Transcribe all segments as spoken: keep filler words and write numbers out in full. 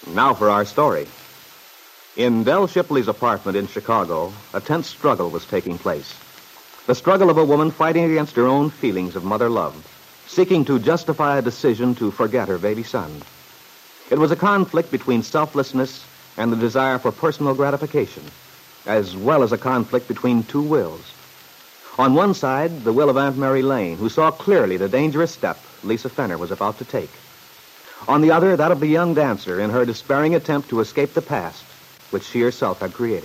Now for our story. In Del Shipley's apartment in Chicago, a tense struggle was taking place. The struggle of a woman fighting against her own feelings of mother love, seeking to justify a decision to forget her baby son. It was a conflict between selflessness and the desire for personal gratification, as well as a conflict between two wills. On one side, the will of Aunt Mary Lane, who saw clearly the dangerous step Lisa Fenner was about to take. On the other, that of the young dancer in her despairing attempt to escape the past, which she herself had created.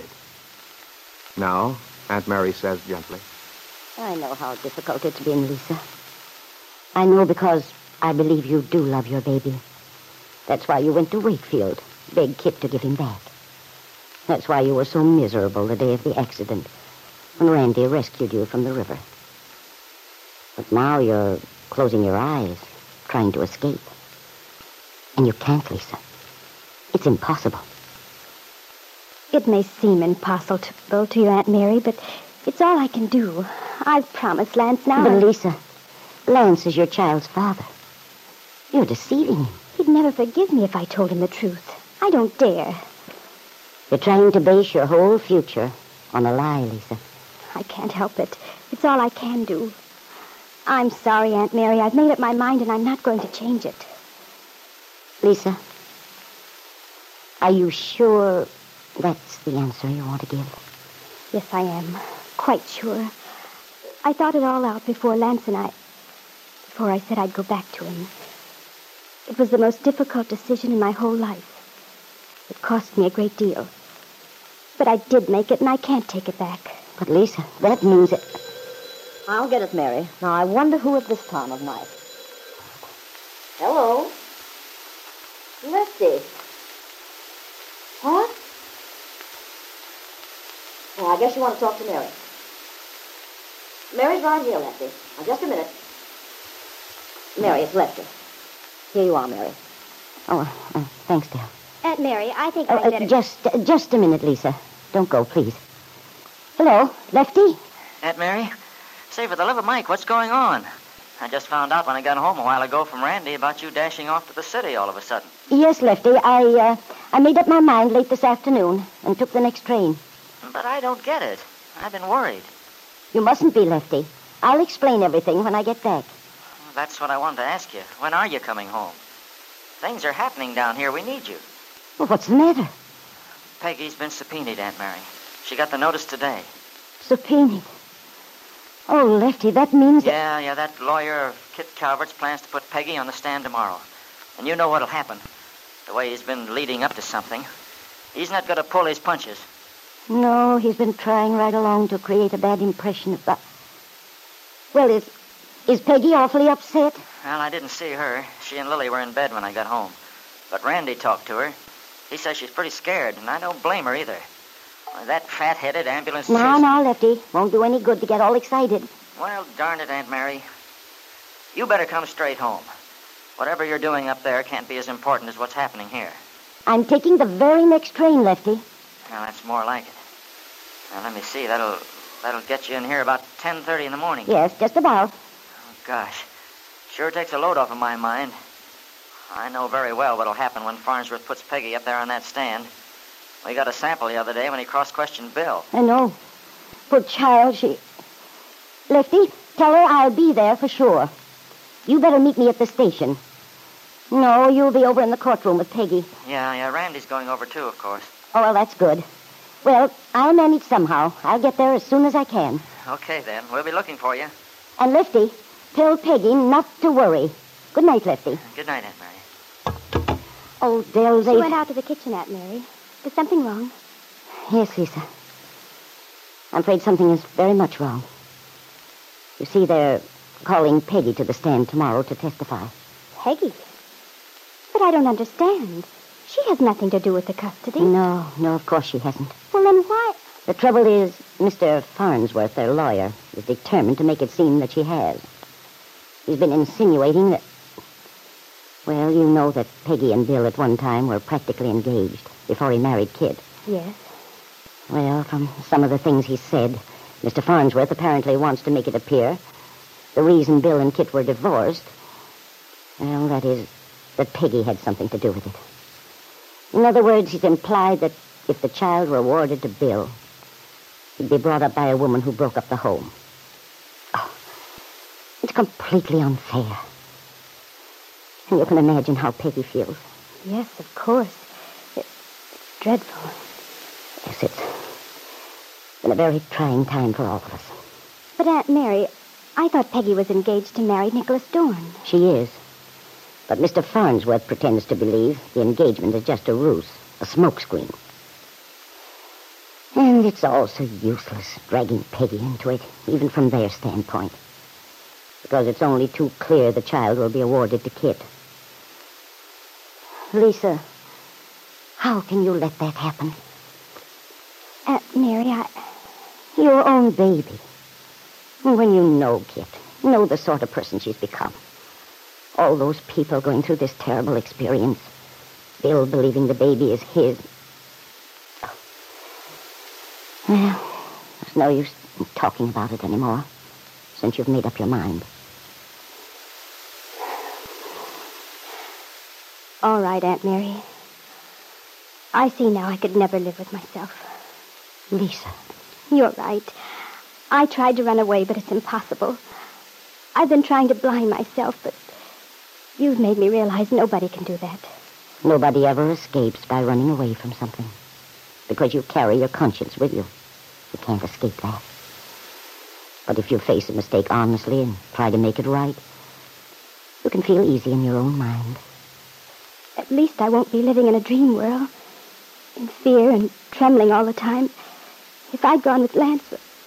Now, Aunt Mary says gently, I know how difficult it's been, Lisa. I know because I believe you do love your baby. That's why you went to Wakefield, begged Kit to give him back. That's why you were so miserable the day of the accident, when Randy rescued you from the river. But now you're closing your eyes, trying to escape. And you can't, Lisa. It's impossible. It may seem impossible to you, Aunt Mary, but it's all I can do. I've promised Lance now. But, Lisa, Lance is your child's father. You're deceiving him. He'd never forgive me if I told him the truth. I don't dare. You're trying to base your whole future on a lie, Lisa. I can't help it. It's all I can do. I'm sorry, Aunt Mary. I've made up my mind, and I'm not going to change it. Lisa, are you sure that's the answer you want to give? Yes, I am. Quite sure. I thought it all out before Lance and I... Before I said I'd go back to him. It was the most difficult decision in my whole life. It cost me a great deal. But I did make it, and I can't take it back. But, Lisa, that means it... I'll get it, Mary. Now, I wonder who at this time of night. Hello? Lefty. What? Well, I guess you want to talk to Mary. Mary's right here, Lefty. Now, just a minute. Mary, it's Lefty. Here you are, Mary. Oh, uh, thanks, Dale. Aunt Mary, I think uh, I'd better... Uh, just, uh, just a minute, Lisa. Don't go, please. Hello, Lefty? Aunt Mary? Say, for the love of Mike, what's going on? I just found out when I got home a while ago from Randy about you dashing off to the city all of a sudden. Yes, Lefty. I, uh, I made up my mind late this afternoon and took the next train. But I don't get it. I've been worried. You mustn't be, Lefty. I'll explain everything when I get back. Well, that's what I wanted to ask you. When are you coming home? Things are happening down here. We need you. Well, what's the matter? Peggy's been subpoenaed, Aunt Mary. She got the notice today. Subpoenaed? Oh, Lefty, that means... That... Yeah, yeah, that lawyer of Kit Calvert's plans to put Peggy on the stand tomorrow. And you know what'll happen. The way he's been leading up to something. He's not going to pull his punches. No, he's been trying right along to create a bad impression of that. Well, is, is Peggy awfully upset? Well, I didn't see her. She and Lily were in bed when I got home. But Randy talked to her. He says she's pretty scared, and I don't blame her either. That fat-headed ambulance... Now, chase... now, Lefty. Won't do any good to get all excited. Well, darn it, Aunt Mary. You better come straight home. Whatever you're doing up there can't be as important as what's happening here. I'm taking the very next train, Lefty. Well, that's more like it. Now, let me see. That'll that'll get you in here about ten thirty in the morning. Yes, just about. Oh, gosh. Sure takes a load off of my mind. I know very well what'll happen when Farnsworth puts Peggy up there on that stand. We got a sample the other day when he cross-questioned Bill. I know. Poor child, she... Lefty, tell her I'll be there for sure. You better meet me at the station. No, you'll be over in the courtroom with Peggy. Yeah, yeah, Randy's going over too, of course. Oh, well, that's good. Well, I'll manage somehow. I'll get there as soon as I can. Okay, then. We'll be looking for you. And, Lefty, tell Peggy not to worry. Good night, Lefty. Good night, Aunt Mary. Oh, Dale, they... She went out to the kitchen, Aunt Mary. Is something wrong? Yes, Lisa. I'm afraid something is very much wrong. You see, they're calling Peggy to the stand tomorrow to testify. Peggy? But I don't understand. She has nothing to do with the custody. No, no, of course she hasn't. Well, then why... The trouble is, Mister Farnsworth, their lawyer, is determined to make it seem that she has. He's been insinuating that... Well, you know that Peggy and Bill at one time were practically engaged before he married Kit. Yes. Well, from some of the things he said, Mister Farnsworth apparently wants to make it appear the reason Bill and Kit were divorced, well, that is that Peggy had something to do with it. In other words, he's implied that if the child were awarded to Bill, he'd be brought up by a woman who broke up the home. Oh, it's completely unfair. And you can imagine how Peggy feels. Yes, of course. It's dreadful. Yes, it's been a very trying time for all of us. But Aunt Mary, I thought Peggy was engaged to marry Nicholas Dorn. She is. But Mister Farnsworth pretends to believe the engagement is just a ruse, a smokescreen. And it's all so useless dragging Peggy into it, even from their standpoint. Because it's only too clear the child will be awarded to Kit. Lisa, how can you let that happen? Aunt Mary, I... Your own baby. When you know Kit, know the sort of person she's become. All those people going through this terrible experience. Bill believing the baby is his. Well, there's no use in talking about it anymore, since you've made up your mind. All right, Aunt Mary. I see now I could never live with myself. Lisa. You're right. I tried to run away, but it's impossible. I've been trying to blind myself, but you've made me realize nobody can do that. Nobody ever escapes by running away from something. Because you carry your conscience with you. You can't escape that. But if you face a mistake honestly and try to make it right, you can feel easy in your own mind. At least I won't be living in a dream world, in fear and trembling all the time. If I'd gone with Lance...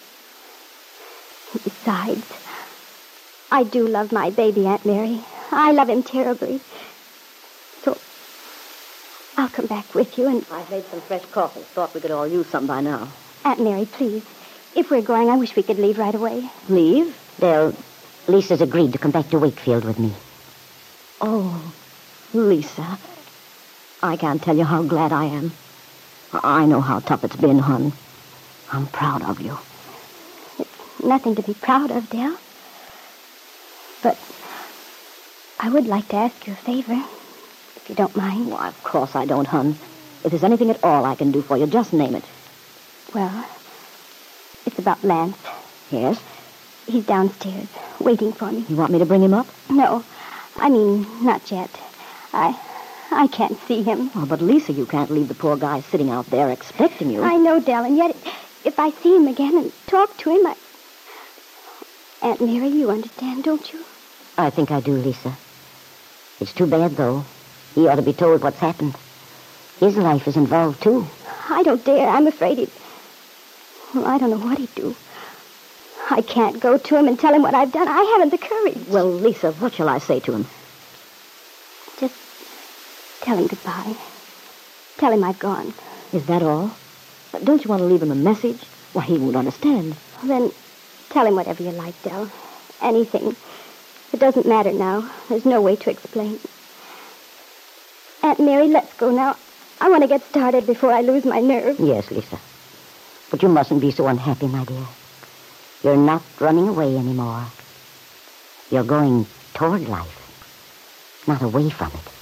Besides, I do love my baby, Aunt Mary. I love him terribly. So, I'll come back with you and... I've made some fresh coffee. Thought we could all use some by now. Aunt Mary, please. If we're going, I wish we could leave right away. Leave? They'll... Lisa's agreed to come back to Wakefield with me. Oh, Lisa. I can't tell you how glad I am. I know how tough it's been, hon. I'm proud of you. It's nothing to be proud of, Dell. But I would like to ask you a favor, if you don't mind. Why, of course I don't, hon. If there's anything at all I can do for you, just name it. Well, it's about Lance. Yes? He's downstairs, waiting for me. You want me to bring him up? No, I mean, not yet. I... I can't see him. Oh, but Lisa, you can't leave the poor guy sitting out there expecting you. I know, Dell, and yet if I see him again and talk to him, I... Aunt Mary, you understand, don't you? I think I do, Lisa. It's too bad, though. He ought to be told what's happened. His life is involved, too. I don't dare. I'm afraid he'd... Well, I don't know what he'd do. I can't go to him and tell him what I've done. I haven't the courage. Well, Lisa, what shall I say to him? Just tell him goodbye. Tell him I've gone. Is that all? Don't you want to leave him a message? Why, he won't understand. Then tell him whatever you like, Dell. Anything. It doesn't matter now. There's no way to explain. Aunt Mary, let's go now. I want to get started before I lose my nerve. Yes, Lisa. But you mustn't be so unhappy, my dear. You're not running away anymore. You're going toward life, not away from it.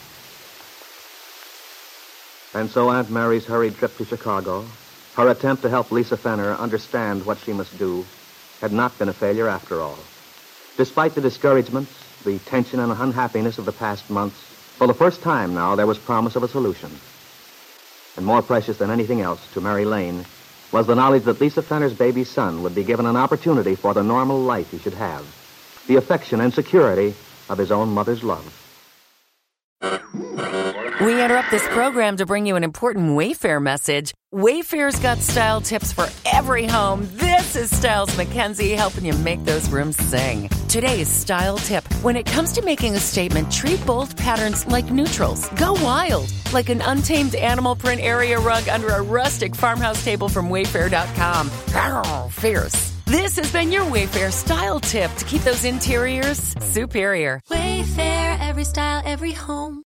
And so Aunt Mary's hurried trip to Chicago, her attempt to help Lisa Fenner understand what she must do, had not been a failure after all. Despite the discouragements, the tension and unhappiness of the past months, for the first time now there was promise of a solution. And more precious than anything else to Mary Lane was the knowledge that Lisa Fenner's baby son would be given an opportunity for the normal life he should have, the affection and security of his own mother's love. We interrupt this program to bring you an important Wayfair message. Wayfair's got style tips for every home. This is Styles McKenzie helping you make those rooms sing. Today's style tip. When it comes to making a statement, treat bold patterns like neutrals. Go wild, like an untamed animal print area rug under a rustic farmhouse table from Wayfair dot com. Arr, fierce. This has been your Wayfair style tip to keep those interiors superior. Wayfair, every style, every home.